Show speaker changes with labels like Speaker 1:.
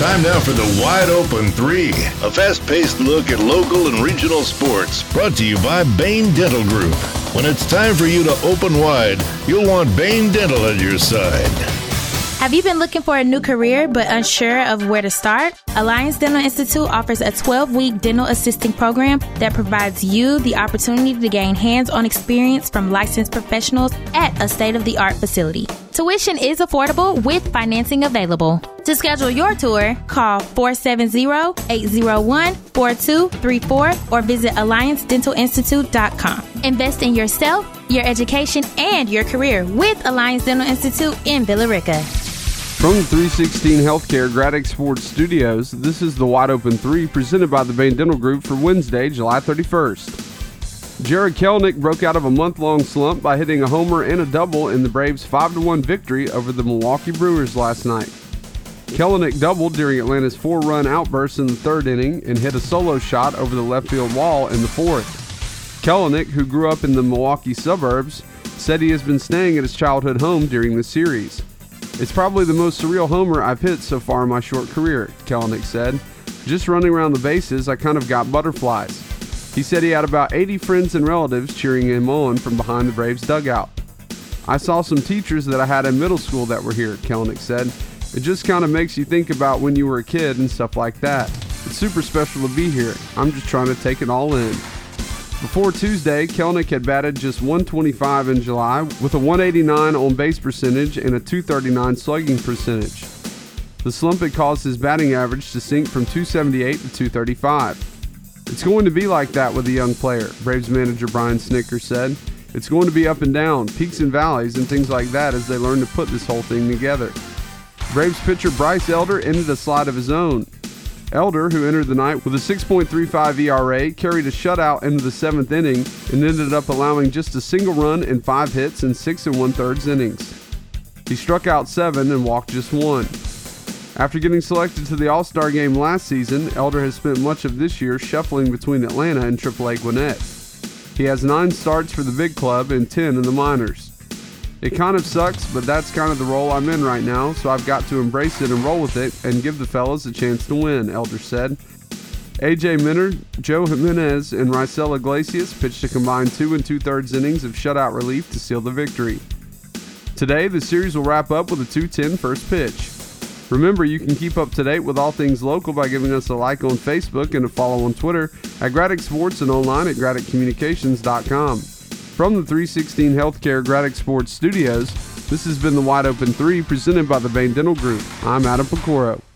Speaker 1: Time now for the Wide Open 3, a fast-paced look at local and regional sports, brought to you by Bain Dental Group. When it's time for you to open wide, you'll want Bain Dental at your side.
Speaker 2: Have you been looking for a new career but unsure of where to start? Alliance Dental Institute offers a 12-week dental assisting program that provides you the opportunity to gain hands-on experience from licensed professionals at a state-of-the-art facility. Tuition is affordable with financing available. To schedule your tour, call 470-801-4234 or visit AllianceDentalInstitute.com. Invest in yourself, your education, and your career with Alliance Dental Institute in Villa Rica.
Speaker 3: From the 316 Healthcare Graddick Sports Studios, this is the Wide Open 3 presented by the Bain Dental Group for Wednesday, July 31st. Jared Kelenic broke out of a month-long slump by hitting a homer and a double in the Braves' 5-1 victory over the Milwaukee Brewers last night. Kelenic doubled during Atlanta's 4-run outburst in the third inning and hit a solo shot over the left field wall in the fourth. Kelenic, who grew up in the Milwaukee suburbs, said he has been staying at his childhood home during the series. "It's probably the most surreal homer I've hit so far in my short career," Kelenic said. "Just running around the bases, I kind of got butterflies." He said he had about 80 friends and relatives cheering him on from behind the Braves dugout. "I saw some teachers that I had in middle school that were here," Kelenic said. "It just kind of makes you think about when you were a kid and stuff like that. It's super special to be here. I'm just trying to take it all in." Before Tuesday, Kelenic had batted just .125 in July with a .189 on-base percentage and a .239 slugging percentage. The slump had caused his batting average to sink from .278 to .235. "It's going to be like that with a young player," Braves manager Brian Snitker said. "It's going to be up and down, peaks and valleys, and things like that as they learn to put this whole thing together." Braves pitcher Bryce Elder ended a slide of his own. Elder, who entered the night with a 6.35 ERA, carried a shutout into the seventh inning and ended up allowing just a single run and 5 hits in 6 1/3 innings. He struck out 7 and walked just 1. After getting selected to the All-Star game last season, Elder has spent much of this year shuffling between Atlanta and AAA Gwinnett. He has 9 starts for the big club and 10 in the minors. "It kind of sucks, but that's kind of the role I'm in right now, so I've got to embrace it and roll with it and give the fellas a chance to win," Elder said. A.J. Minter, Joe Jimenez, and Raisel Iglesias pitched a combined 2 2/3 innings of shutout relief to seal the victory. Today, the series will wrap up with a 2:10 first pitch. Remember, you can keep up to date with all things local by giving us a like on Facebook and a follow on Twitter at Graddick Sports and online at GraddickCommunications.com. From the 316 Healthcare Graddick Sports Studios, this has been the Wide Open 3 presented by the Bain Dental Group. I'm Adam Pecoro.